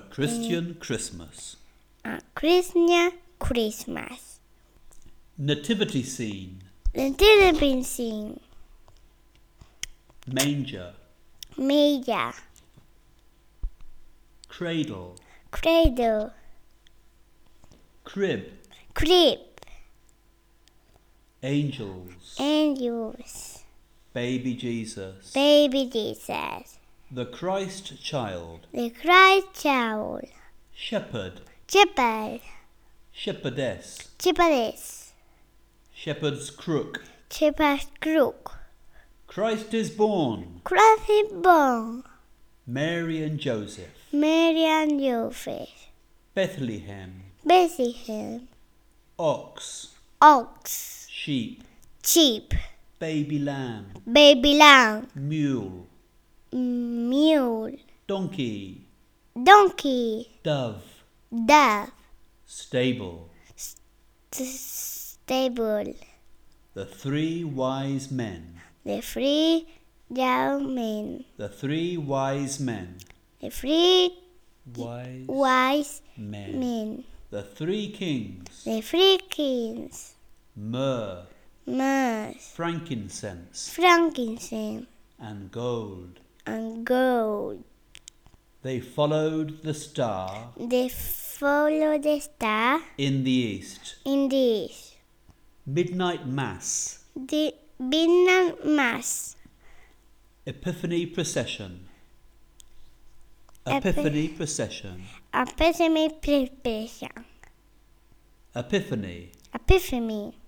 Christian Christmas. A Christian Christmas. Nativity scene. Nativity scene. Manger. Manger. Cradle. Cradle. Crib. Crib. Angels. Angels. Baby Jesus. Baby Jesus. The Christ child. The Christ child. Shepherd. Shepherd. Shepherdess. Shepherdess. Shepherd's crook. Shepherd's crook. Christ is born. Christ is born. Mary and Joseph. Mary and Joseph. Bethlehem. Bethlehem. Ox. Ox. Sheep. Sheep. Baby lamb. Baby lamb. Mule. Mule. Donkey. Donkey. Dove. Dove. Stable. Stable. The three wise men. The three young men. The three wise men. The three Wise men. The three kings. The three kings. Myrrh. Frankincense. Frankincense. And gold. And gold. They followed the star. They follow the star. In the east. In the east. Midnight Mass. The midnight mass. Epiphany procession. Epiphany procession. Epiphany procession. Epiphany. Epiphany.